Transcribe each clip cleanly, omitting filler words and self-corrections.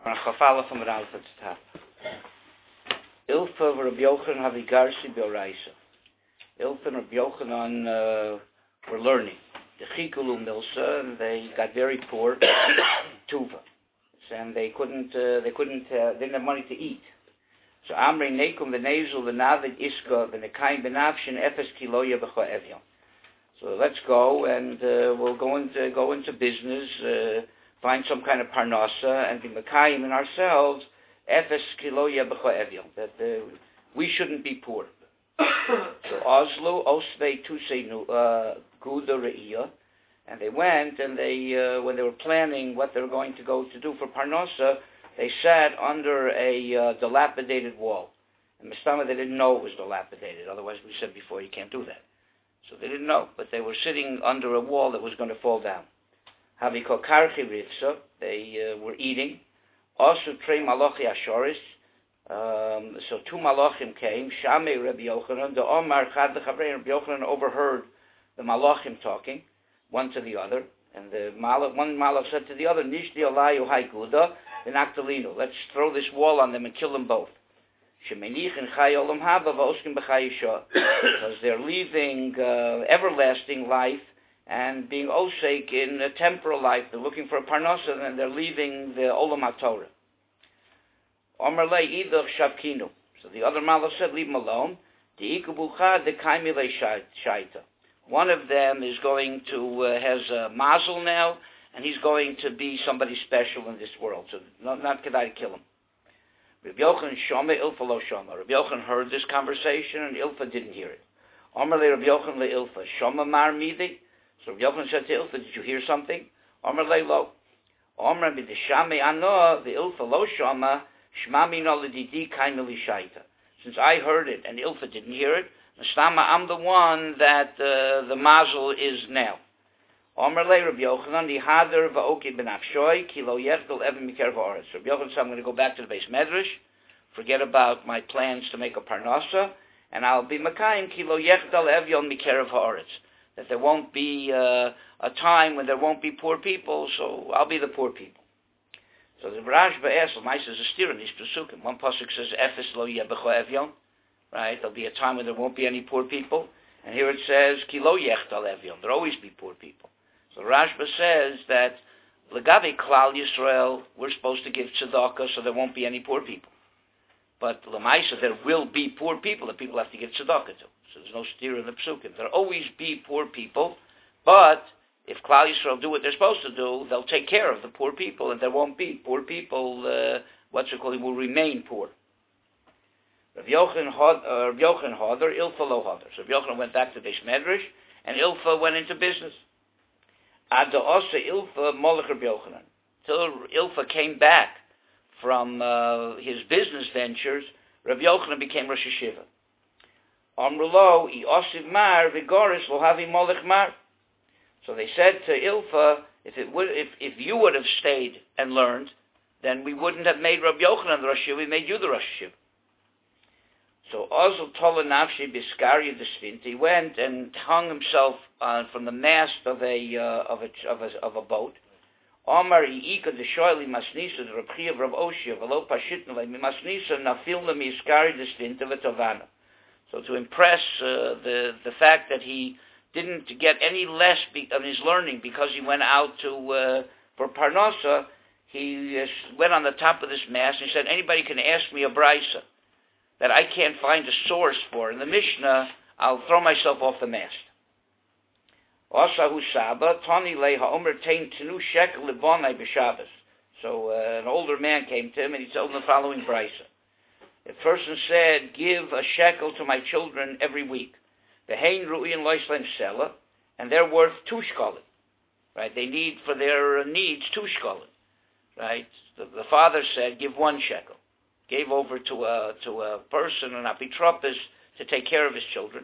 Chafala from Rav at the top. Ilfa Rabbi Yochanan Havigarsi Beoraisa. Ilfa and Rabbi Yochanan were learning. The Chikulu Milsa, and they got very poor. Tuva. And they didn't have money to eat. So Amrei Nekum the Nazul the Navid Iska the Nekaim Benavshin Efes Kiloya B'Cho Evyon. So let's go and we'll go into business, find some kind of parnasa and be Mekayim in ourselves Efes Kiloya B'Cho Evyon, that we shouldn't be poor. So Oslo Osvei Tuseinu Guda Re'iyah. And they went, and they, when they were planning what they were going to go to do for Parnasa, they sat under a dilapidated wall. And Mistama, they didn't know it was dilapidated. Otherwise, we said before, you can't do that. So they didn't know, but they were sitting under a wall that was going to fall down. Haviko Karchi Ritza, they were eating. Also, Trei Malachi Ashoris. So two Malachim came. Shamei Rabbi Yochanan, the Omar Chad the Chavrei. Rabbi Yochanan overheard the Malachim talking, one to the other, and one Malach said to the other, Nishdi Alayu Haikuda, Vinaktalino, let's throw this wall on them and kill them both. Shemenich and Chai Olam Haba Voskim B'Chayisha, because they're leaving everlasting life and being osek in a temporal life. They're looking for a parnasa and they're leaving the Olam HaTorah. Omer Le Idach Shavkinu. So the other Malach said, leave them alone. De'ikubucha De'kaimile Shaita. One of them is going to, has a mazel now, and he's going to be somebody special in this world. So not Kedai to kill him. Rabbi Yochanan Shoma, Ilfa lo Shoma. Rabbi Yochanan heard this conversation, and Ilfa didn't hear it. Omer le Rabbi Yochanan le Ilfa. Shoma mar midi. So Rabbi Yochanan said to Ilfa, did you hear something? Omer le lo. Omer mi de shame ano, the Ilfa lo Shoma, shmami no le didi kainu li shaita. Since I heard it, and Ilfa didn't hear it, I'm the one that the mazel is now. Omer le Rabbi Yochanan, the hader va'oki benafshoi, kilo yechtel even miker va'aretz. Rabbi Yochanan said, I'm going to go back to the base medrash, forget about my plans to make a parnasa, and I'll be makayim kilo yechtel evyon miker va'aretz. That there won't be a time when there won't be poor people, so I'll be the poor people. So the Rashba asks, L'mais is a steer in these pesukim. One pasuk says, Efes lo yeh b'cho evyon. Right, there'll be a time when there won't be any poor people, and here it says ki lo yechtal evyon. There'll always be poor people. So Rashba says that legavi klal Yisrael, we're supposed to give tzedakah, so there won't be any poor people. But lemaisa, there will be poor people that people have to give tzedakah to. So there's no steer in the psukim. There'll always be poor people, but if klal Yisrael do what they're supposed to do, they'll take care of the poor people, and there won't be poor people. Will remain poor. Rav Yochanan Hodder, Ilfa lo Hodder. So Rav Yochanan went back to Beis Medrash, and Ilfa went into business. Ad Osa Ilfa Molech Rav Yochanan. Till Ilfa came back from his business ventures, Rav Yochanan became Rosh Hashiva. Amrulo I Osiv Mar Vigoris lo Havi Molech Mar. So they said to Ilfa, if you would have stayed and learned, then we wouldn't have made Rav Yochanan the Rosh Hashiva. We made you the Rosh Hashiva. So Ozil Tola Nafshi Biskaria Desvint, he went and hung himself from the mast of a boat. Omar Iika Deshoili Masnisa the Rabchi of Rav Oshia Velo Pashitnale Masnisa Nafilna Miskari Desvint of Tovana. So to impress the fact that he didn't get any less of his learning because he went out for Parnasa, he went on the top of this mast and he said, anybody can ask me a brisa that I can't find a source for. In the Mishnah, I'll throw myself off the mast. Asahu Saba, Tani Le Ha'omer Tain Tenu Shekel Lebonai B'Shabbos. So an older man came to him and he told him the following brisa. The person said, give a shekel to my children every week. V'hein Ru'in Loisleim Sela, and they're worth 2 shkolim. Right? They need, for their needs, 2 shkolim. Right? The father said, give 1 shekel. Gave over to a person, an apitropis, to take care of his children.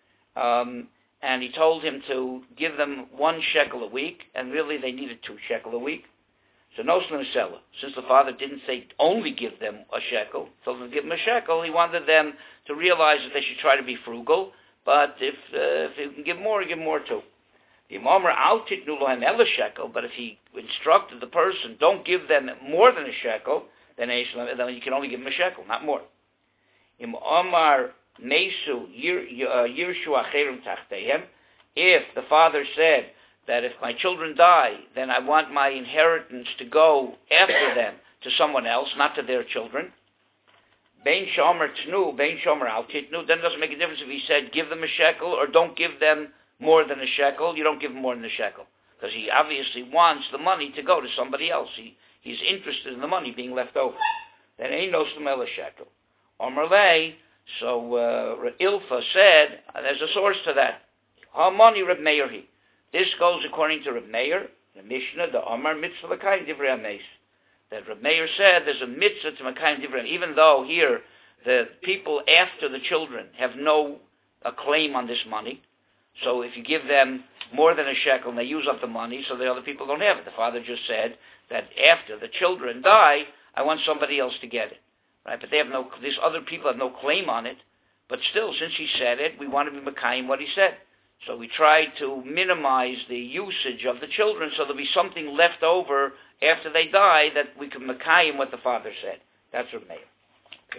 And he told him to give them 1 shekel a week, and really they needed 2 shekel a week. So no sela. Since the father didn't say only give them a shekel, told them to give them a shekel, he wanted them to realize that they should try to be frugal, but if you can give more too. The Imamar al titnu lohem ela shekel, but if he instructed the person, don't give them more than a shekel, then you can only give them a shekel, not more. Imamar mesu yirshu acherim tachtehem, if the father said that if my children die, then I want my inheritance to go after them to someone else, not to their children. Bein shomer tnu, bein shomer al titnu, then it doesn't make a difference if he said give them a shekel or don't give them more than a shekel. You don't give them more than a shekel, because he obviously wants the money to go to somebody else. He's interested in the money being left over. Then ain't no smell a shekel. Omerlei, so Ilfa said, there's a source to that. Hamani Reb Meir he. This goes according to Reb Meir, the Mishnah, the Omar mitzvah l'kayim divrei hameis. That Reb Meir said there's a mitzvah to makayim divrei, even though here the people after the children have no claim on this money. So if you give them more than a shekel and they use up the money, so the other people don't have it. The father just said that after the children die, I want somebody else to get it, right? But these other people have no claim on it. But still, since he said it, we want to be makayim what he said. So we tried to minimize the usage of the children, so there'll be something left over after they die that we can makayim what the father said. That's Reb Meir. Okay,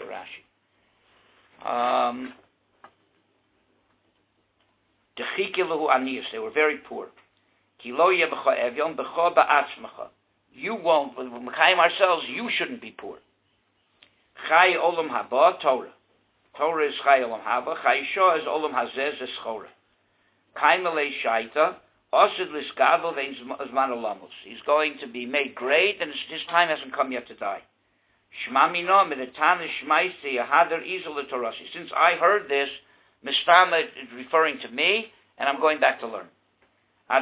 Rashi. They were very poor. You won't, when we makayim ourselves, you shouldn't be poor. Chai olam haba, Torah. Torah is chai olam haba. Chai shah is olam hazeh, is chorah. Kaimelei shaita, osid liskadol ve'zman olamos. He's going to be made great, and his time hasn't come yet to die. Shma mino medetane shmaisi ahadar izel letorasi. Since I heard this, Mistama is referring to me, and I'm going back to learn. When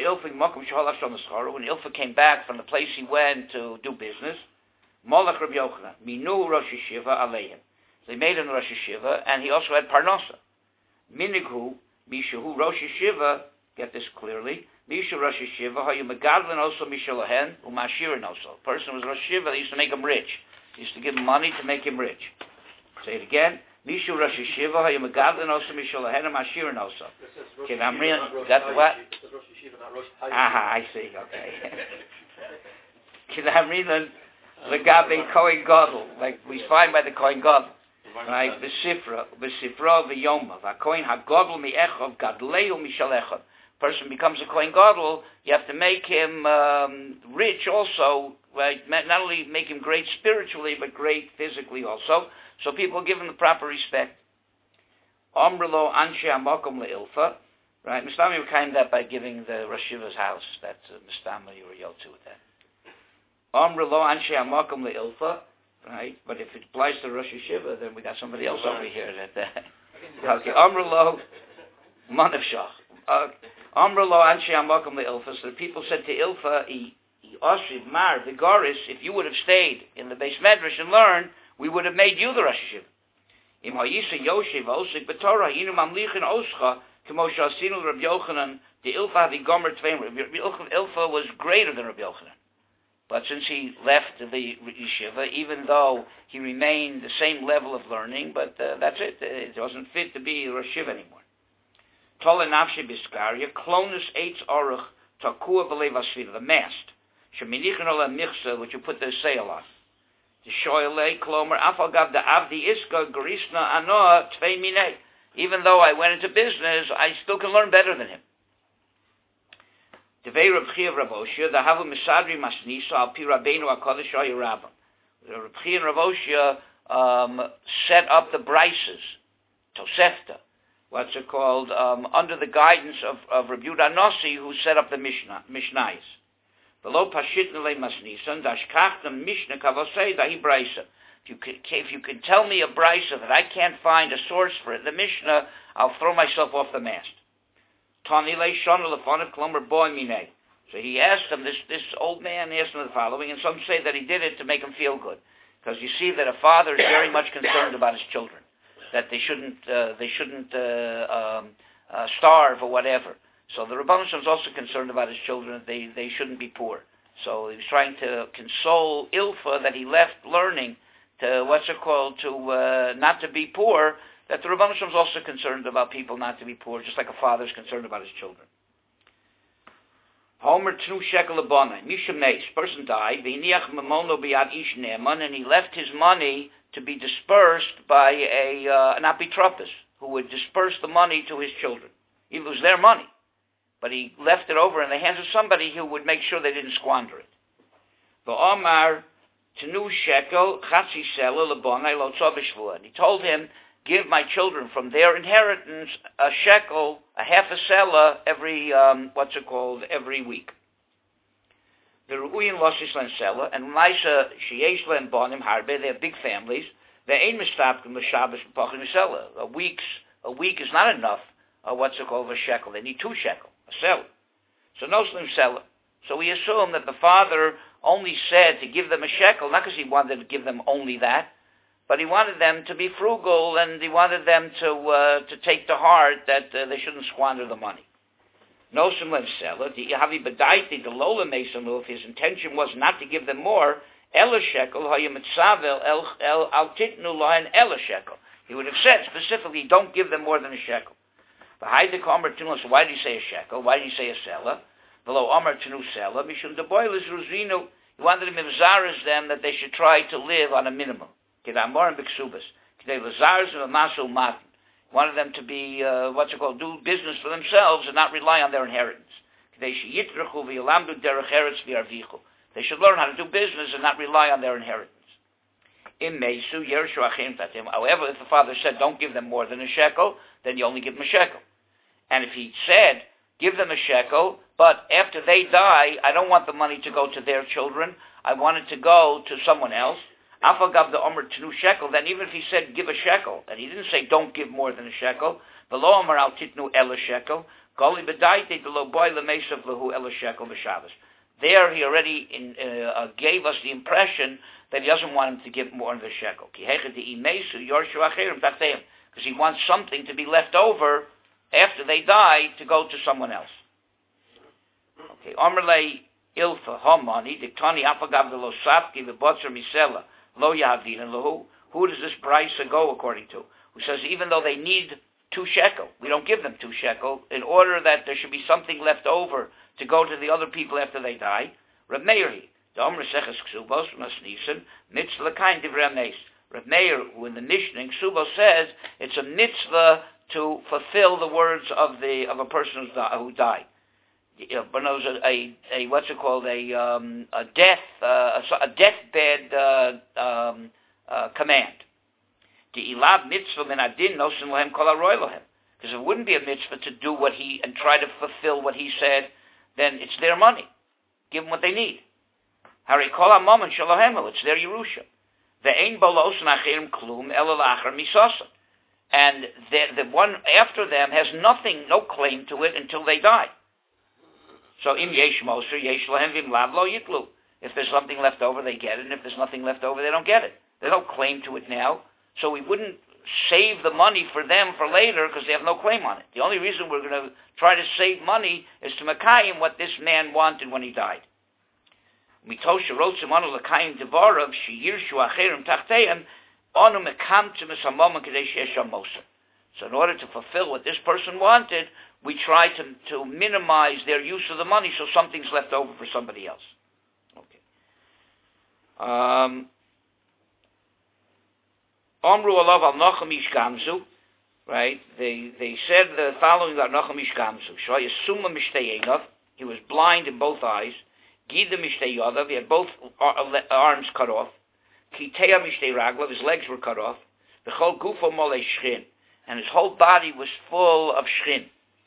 Ilfa came back from the place he went to do business, Molach Rabbi Yochanan, Minu Rosh Yeshiva Aleihim. They made him Rosh Yeshiva, and he also had Parnasa. Minighu, Mishahu Rosh Yeshiva, get this clearly, Misha Rosh Yeshiva, Hayu Megadlin also Mishalahen, Umashirin also. A person was Rosh Yeshiva, they used to make him rich. They used to give him money to make him rich. Say it again. Mishu Rosh Yeshiva, Hayu Megadlin also Mishalahen, Umashirin also. That's what? Aha, I see, okay. Kinamrinan, Legabe Kohen Gadol, like we find by the Kohen Gadol. Right, Besifra v'Yoma, v'Kohen HaGadol mi'echov Gadleu mishalecha. Person becomes a Kohen Gadol, you have to make him rich also, right? Not only make him great spiritually, but great physically also. So people give him the proper respect. Omrlo anshe hamakom le'ilfa. Right, Mistama came that by giving the Rosh Yeshiva's house. That's Mistama you were yelled to with that. Omrlo anshe hamakom le'ilfa. Right, but if it applies to Rosh Yeshiva, then we got somebody else over here that. Okay, Amrlo Manavshach. Amrlo Anshe Hamakom le'Ilfa. So the people said to Ilfa, Oshiv Mar the Goris, if you would have stayed in the Beis Medrash and learned, we would have made you the Rosh Yeshiva. Im Hayisa Yoshev Osik B'Torah Yinu Mamlichin Oscha Kemo Shasinu Rabbi Yochanan the Ilfa the Gomer Tveim. Ilfa was greater than Rabbi Yochanan. But since he left the yeshiva, even though he remained the same level of learning, but that's it. It wasn't fit to be Rosh Yeshiva anymore. Tola nafshe biskaria, klonus eitz aruch, takua b'lev asfira, the mast. Sheminichin ola michsa, which you put the sail on. The shoyle, klomer, afagav da avdi iska, grisna anoa, tvei minei. Even though I went into business, I still can learn better than him. Devei Reb Chia Rav Oshia, the Havu Misadri Masnisa al Pi Rabbeinu HaKadosh HaYirabim. Reb Chia and Rav Oshia set up the brises, Tosefta, what's it called, under the guidance of Reb Yehuda Nossi, who set up the Mishnais. Below Pashit Nele Masnisan, Dashkachtem Mishnah Kavosei Dahi Brisa. If you can tell me a brisa that I can't find a source for it, the Mishnah, I'll throw myself off the mast. So he asked him, this old man asked him the following, and some say that he did it to make him feel good. Because you see that a father is very much concerned about his children, that they shouldn't starve or whatever. So the Rebbeinu Shalom is also concerned about his children, that they shouldn't be poor. So he was trying to console Ilfa that he left learning to, not to be poor, that the Rebbeinu Shalom is also concerned about people not to be poor, just like a father is concerned about his children. Homer tnu shekel abonai. Misha Meis, person died, v'iniach mamono biyad ish ne'eman, and he left his money to be dispersed by an apitropos, who would disperse the money to his children. It was their money, but he left it over in the hands of somebody who would make sure they didn't squander it. V'omar tnu shekel chatzi sela lebonai lo tzovishvua. And he told him, give my children from their inheritance a shekel, a half a sela every, every week. The Ru'uyin lost his sela, and Maisa sheyesh len bonim harbe, they have big families. They ain't mistapkim l'shabbos b'pachim sela. A week is not enough. A shekel. They need 2 shekel, a sela. So no slim sela. So we assume that the father only said to give them a shekel, not because he wanted to give them only that, but he wanted them to be frugal, and he wanted them to take to heart that they shouldn't squander the money. No similar seller. The Yahavi Badaiti, the Lola Mesanu, if his intention was not to give them more, Ela shekel, Hayamitzavel, El Altitnu Lahan Ela shekel. He would have said specifically, don't give them more than a shekel. But Haidek Omer Tunu, so why did he say a shekel? Why did he say a seller? Below Omer Tunu seller, Mishum the boil is Ruzinu. He wanted to mivzaris them that they should try to live on a minimum. Kedamor and Biksubas. Kedei Lazars and Masul Matan. Wanted them to be, do business for themselves and not rely on their inheritance. They should learn how to do business and not rely on their inheritance. However, if the father said, don't give them more than a shekel, then you only give them a shekel. And if he said, give them a shekel, but after they die, I don't want the money to go to their children, I want it to go to someone else, Afagav the Omer Tnu shekel, then even if he said give a shekel, and he didn't say don't give more than a shekel, V'lo Omer al titnu ela shekel, Goli b'daite de lo boy lemesav lehu ela shekel b'Shabbos. There he already gave us the impression that he doesn't want him to give more than the shekel. Because he wants something to be left over after they die to go to someone else. Okay, Omer le ilfa homani diktani afagav de lo sapki v'botzer misela. Lo Yavin and Lahu. Who does this price go according to? Who says even though they need 2 shekel, we don't give them 2 shekel in order that there should be something left over to go to the other people after they die. Reb Meir, the Omer Seches Ksubos Masnisen Mitzvah kind of Remes. Reb Meir, who in the Mishnah in Ksubos says it's a mitzvah to fulfill the words of a person who died. But knows a deathbed command. The ilab mitzvah min adin nosin lohem kol haroy lohem. Because it wouldn't be a mitzvah to do what he and try to fulfill what he said. Then it's their money. Give them what they need. Hari kol hamomon shalohemel. It's their yerusha. Ve'ein bolos nachirim klum ela lachar misasa. And the one after them has nothing, no claim to it until they die. So im yesh moser yesh lahem vim lav lo yitlu. If there's something left over, they get it, and if there's nothing left over, they don't get it. There's no claim to it now, so we wouldn't save the money for them for later because they have no claim on it. The only reason we're going to try to save money is to mekayim what this man wanted when he died. Mitosha wrote some anu lekayim devarav sheyirshu acherim tachteim anu mekamtim esamom kedei she'esham moser. So in order to fulfill what this person wanted, we try to minimize their use of the money so something's left over for somebody else. Okay. Omru alav al Nachum ish gamzu, right? They said the following about Nachum ish gamzu. Shoy summa mishteyenav. He was blind in both eyes. Gida mishteyadav. He had both arms cut off. Kiteya mishteyraglav. His legs were cut off. V'chol gufo molei shchin. And his whole body was full of shchin.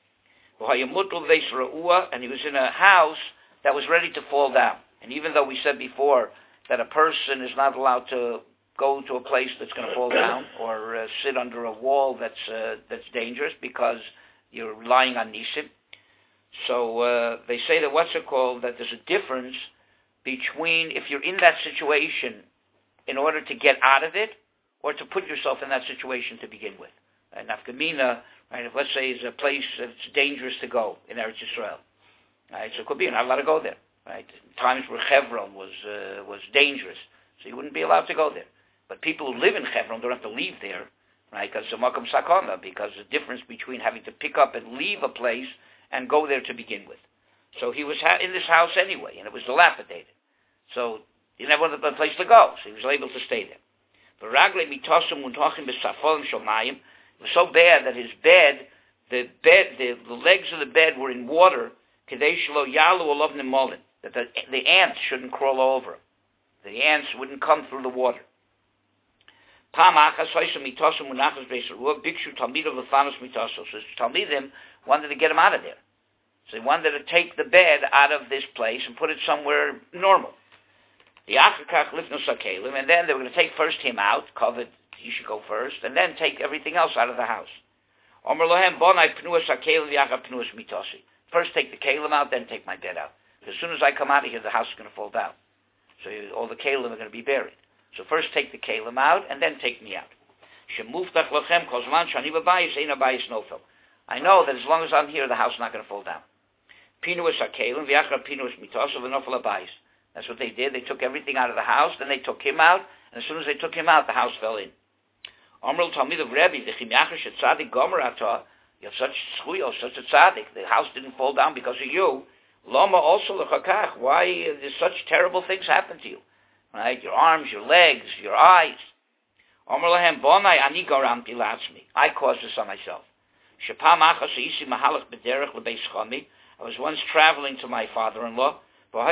And he was in a house that was ready to fall down. And even though we said before that a person is not allowed to go to a place that's going to fall down or sit under a wall that's dangerous because you're relying on nisim. So they say that that there's a difference between if you're in that situation in order to get out of it or to put yourself in that situation to begin with. And Nafkamina, right, if let's say is a place that's dangerous to go in Eretz Yisrael, right, so it could be you're not allowed to go there, right? Times where Hebron was dangerous, so you wouldn't be allowed to go there. But people who live in Hebron don't have to leave there, right? Because it's a makam sakana, because the difference between having to pick up and leave a place and go there to begin with. So he was in this house anyway, and it was dilapidated. So he didn't have a place to go, so he was able to stay there. But Ragle mitosum untachim b'safolim shomayim. It was so bad that his bed, the legs of the bed were in water. Kadei shelo yalu olav nemolin, that the ants shouldn't crawl over him. The ants wouldn't come through the water. Pam achas hoysem mitosum unachas beisaruah bikshu talmidav lefanos mitosos. So his talmidim wanted to get him out of there. So he wanted to take the bed out of this place and put it somewhere normal. The achakach lifnos hakelim, and then they were going to take first him out, covered, he should go first, and then take everything else out of the house. Omer lohem bonai pnuas hakelim v'achar pnuas mitosi. First take the kelim out, then take my bed out. As soon as I come out of here, the house is going to fall down. So all the kelim are going to be buried. So first take the kelim out, and then take me out. Shemuftach lochem kozman shani b'bayis ein abayis nofel. I know that as long as I'm here, the house is not going to fall down. Pinuas hakelim v'achar pinuas mitosi v'nofel abayis. That's what they did. They took everything out of the house, then they took him out, and as soon as they took him out, the house fell in. Amrul Talmid of Rebbe, the Chimyachash at Tzadik Gomer Atah, you have such schuyo, such a tzaddik. The house didn't fall down because of you. Lama also lechakach. Why did such terrible things happen to you? Right? Your arms, your legs, your eyes. Amrul Lahem Bonai Ani Garamti Latzmi. I caused this on myself. Shapam Achas Isi Mahalach B'derech L'Beis Chami. I was once traveling to my father-in-law. And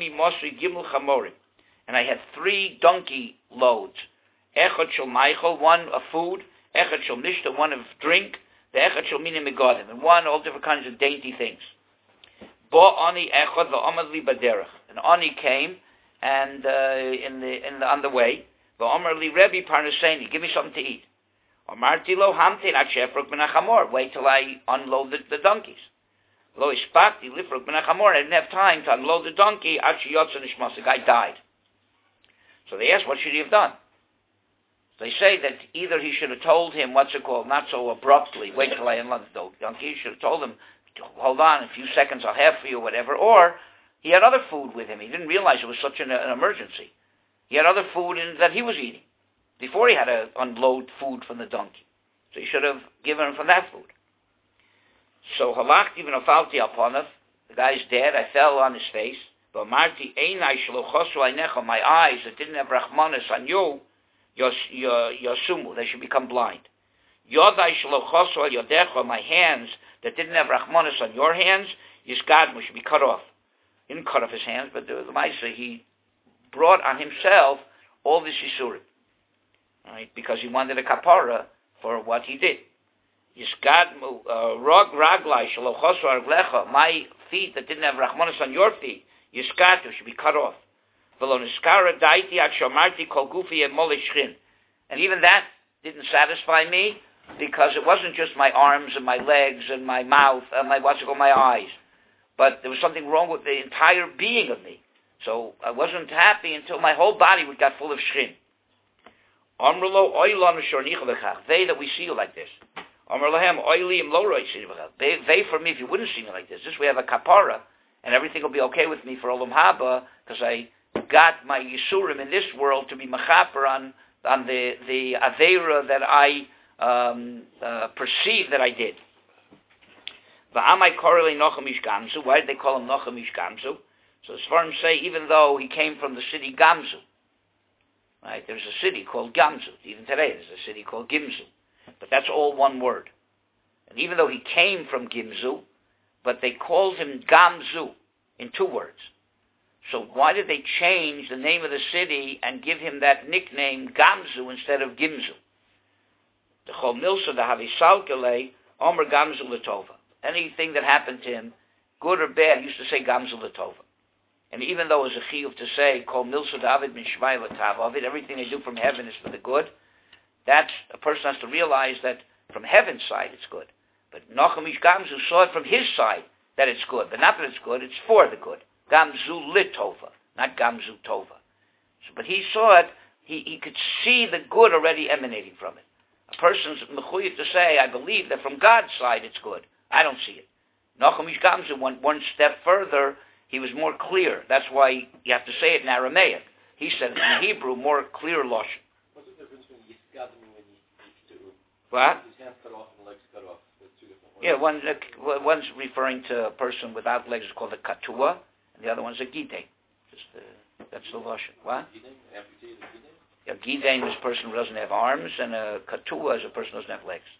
I had 3 donkey loads. Echad shel Michael, one of food. Echad shel Mishta, one of drink. The Echad shel Minim Megadim, and one all different kinds of dainty things. Bo ani echad v'amad li baderech. And Ani came and on the way. V'amar li Rebbe Parnaseni, give me something to eat. Amarti lo hamtin at shefrok ben achamor. Wait till I unload the donkeys. Lo ispakti lifrok ben achamor. I didn't have time to unload the donkey. At sheyotza nishmas, the guy died. So they asked, what should he have done? They say that either he should have told him, not so abruptly, wait till I unload the donkey. He should have told him, hold on, a few seconds I'll have for you, whatever. Or he had other food with him. He didn't realize it was such an emergency. He had other food that he was eating before he had to unload food from the donkey. So he should have given him from that food. So halachti even afalti alponav. The guy's dead. I fell on his face. But marti einai shalochosu ainecha. My eyes that didn't have rachmanis on you, yosumu, they should become blind. Yodai shalochosu al yodecha. My hands that didn't have rachmanis on your hands, yisgadmu, should be cut off. He didn't cut off his hands, but the Maisa, he brought on himself all this yisurim. Right? Because he wanted a kapara for what he did. Yisgadmu, raglai shalochosu arglecha. My feet that didn't have rachmanis on your feet, Yiskatu should be cut off. And even that didn't satisfy me, because it wasn't just my arms and my legs and my mouth and my eyes, but there was something wrong with the entire being of me. So I wasn't happy until my whole body got full of shrin. They that we see you like this. They for me if you wouldn't see me like this. This we have a kapara, and everything will be okay with me for Olam Haba, because I got my Yisurim in this world to be mechaper on the Aveira that I perceive that I did. Why did they call him Nochem Ish Gamzu? So the Sfarim say, even though he came from the city Gamzu, right? There's a city called Gamzu. Even today there's a city called Gimzu. But that's all one word. And even though he came from Gimzu, but they called him Gamzu in 2 words. So why did they change the name of the city and give him that nickname Gamzu instead of Gimzu? The Chol Milsa, the Havisalkele, Omer Gamzu Latova. Anything that happened to him, good or bad, he used to say Gamzu Latova. And even though it was a chiyuv to say, Kol Milsa David Min Shmai Latavavid, everything they do from heaven is for the good, that's, a person has to realize that from heaven's side it's good. But Nochem Ish Gamzu saw it from his side that it's good. But not that it's good, it's for the good. Gamzu Litova, not Gamzu Tova. So, but he saw it, he could see the good already emanating from it. A person's mechuyev to say, I believe that from God's side it's good. I don't see it. Nochem Ish Gamzu went one step further. He was more clear. That's why you have to say it in Aramaic. He said it in Hebrew, more clear lashon. What's the difference between Yiskadmu and Yistu? What? His hands cut off and legs cut off. They're 2 different Yeah, one's referring to a person without legs is called a katua, and the other one's a gidei. That's the lashon. What? A gidei is a person who doesn't have arms, and a katua is a person who doesn't have legs.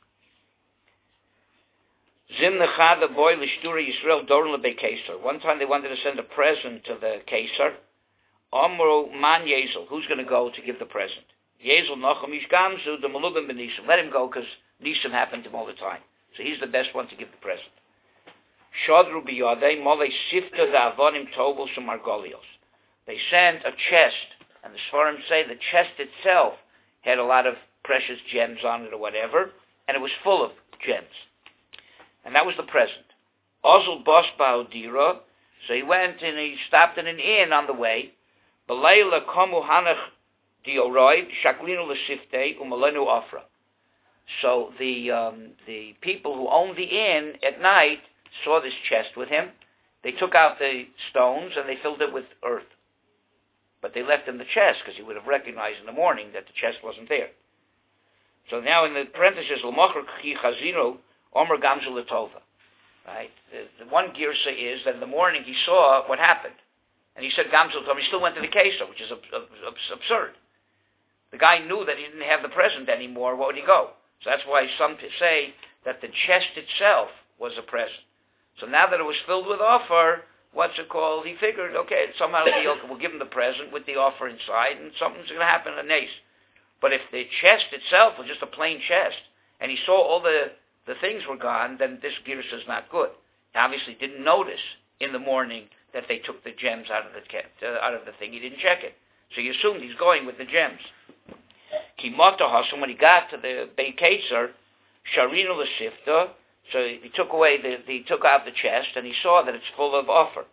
Zim nechada boy l'shturi Yisrael dorn lebe Kesar. One time they wanted to send a present to the Kesar. Omru man Yezel. Who's going to go to give the present? Yezel Nachum Ish Gamzu the Malubim ben Nisim. Let him go because Nisim happened to him all the time. So he's the best one to give the present. Shodru biyadei mole sifta da avonim tobel some margolios. They sent a chest, and the Sfarim say the chest itself had a lot of precious gems on it or whatever, and it was full of gems. And that was the present. Ozul bos ba'odira, so he went and he stopped in an inn on the way. B'leila komu hanach dioroid shaklinu l'siftei umalenu afra. So the people who owned the inn at night saw this chest with him. They took out the stones and they filled it with earth. But they left him the chest because he would have recognized in the morning that the chest wasn't there. So now in the parenthesis, l'mocher chi chazinu omer gamzu l'tova. Right? The one girsa is that in the morning he saw what happened. And he said gamzu l'tova. He still went to the Kesar, which is absurd. The guy knew that he didn't have the present anymore. What would he go? So that's why some say that the chest itself was a present. So now that it was filled with offer, he figured, okay, somehow we'll give him the present with the offer inside, and something's going to happen in Nace. But if the chest itself was just a plain chest, and he saw all the things were gone, then this girsa is not good. He obviously didn't notice in the morning that they took the gems out of the thing. He didn't check it. So he assumed he's going with the gems. Kimota Hashem, when he got to the Beit Kesar, Sharinu l'sifta, so he took out the chest, and he saw that it's full of offer.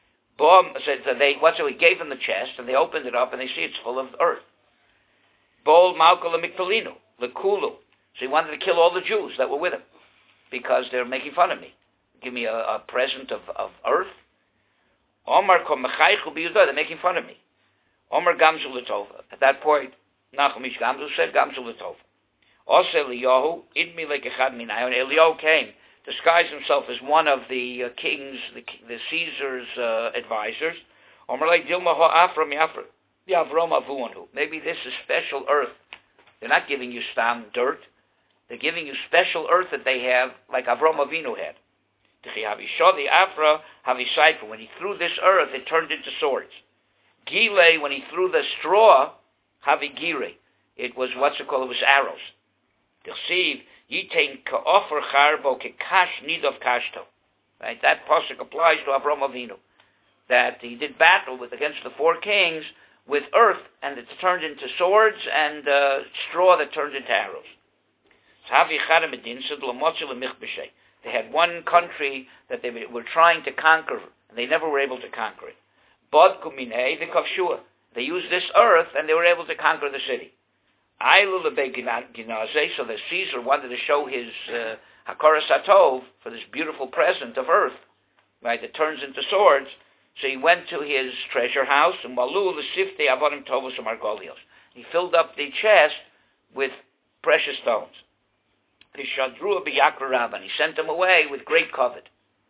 He gave them the chest, and they opened it up, and they see it's full of earth. Bol Malka l'miktalinu, l'kulu. So he wanted to kill all the Jews that were with him, because they're making fun of me. Give me a present of earth. Omar kom mechaychu biyudah, they're making fun of me. Omar gamzu l'tova. At that point, Nachum Ish Gamzu said, Gamzu l'tova. Also Eliyahu, idmi lekechad minay. When Eliyahu came, disguised himself as one of the kings, the Caesar's advisors. Omar like Dilma ha'afra mi'afra. Yavrom avuanhu. Maybe this is special earth. They're not giving you stam dirt. They're giving you special earth that they have, like Avram Avinu had. When he threw this earth, it turned into swords. Gile, when he threw the straw, Havigire. It was it was arrows. Right? That pasuk applies to Avram Avinu. That he did battle against the four kings with earth, and it's turned into swords, and straw that turned into arrows. They had one country that they were trying to conquer, and they never were able to conquer it. They used this earth, and they were able to conquer the city. So the Caesar wanted to show his Hakaras HaTov for this beautiful present of earth, right, that turns into swords. So he went to his treasure house, and he filled up the chest with precious stones. And he sent them away with great covet.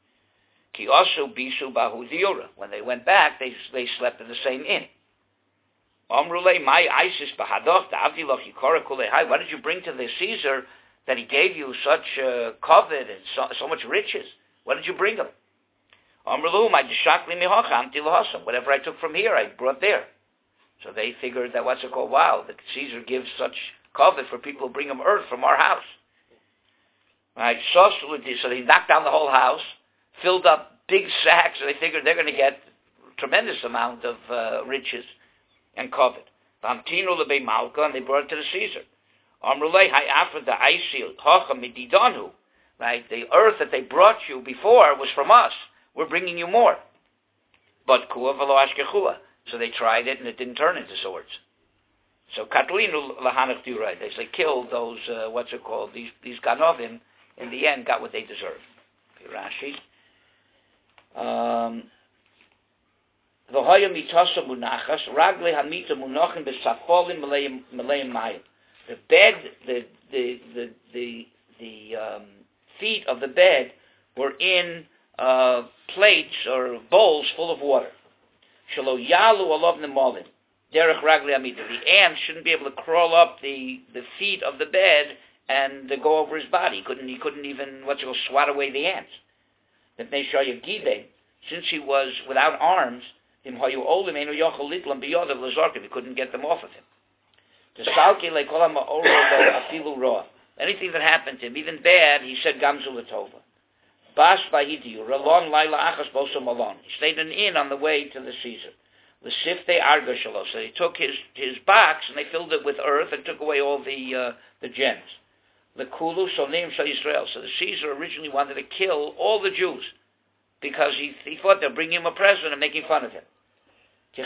When they went back, they slept in the same inn. Why did you bring to the Caesar that he gave you such covet and so much riches? What did you bring him? Whatever I took from here, I brought there. So they figured that wow, the Caesar gives such covet for people who bring him earth from our house. Right? So they knocked down the whole house, filled up big sacks, and they figured they're going to get a tremendous amount of riches and covet. And they brought it to the Caesar. Right? The earth that they brought you before was from us. We're bringing you more. But so they tried it, and it didn't turn into swords. So katlinu lahanach diurai. They killed those these ganovim. In the end, got what they deserved. Rashi. The bed, the feet of the bed were in plates or bowls full of water. Shelo yalu alav nemalin. Derech ragli amida. The ants shouldn't be able to crawl up the feet of the bed and go over his body. He couldn't even swat away the ants. That they show you gide, since he was without arms, he couldn't get them off of him. Anything that happened to him, even bad, he said Gamzu Latova. Bas Bahidiu, Ralon Laila Achas Boso Malon. He stayed in an inn on the way to the Caesar. The Sifte Argashalo. So they took his box and they filled it with earth and took away all the gems. The Kulu Sonim Shal Yisrael. So the Caesar originally wanted to kill all the Jews because he thought they're bringing him a present and making fun of him. So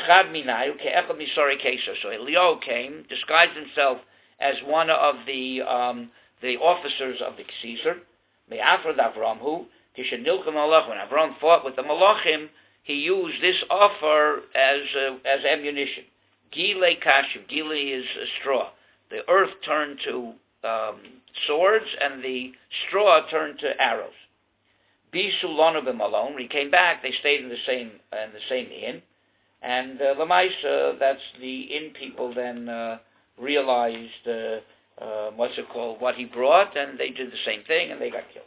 Eliyahu came, disguised himself as one of the officers of the Caesar. When Avram fought with the Malachim, he used this offer as ammunition. Gile kashiv. Gile is straw. The earth turned to swords, and the straw turned to arrows. Bisulonu b'malon. When he came back, they stayed in the same inn. And Lamaisa, that's the inn people then realized what he brought, and they did the same thing, and they got killed.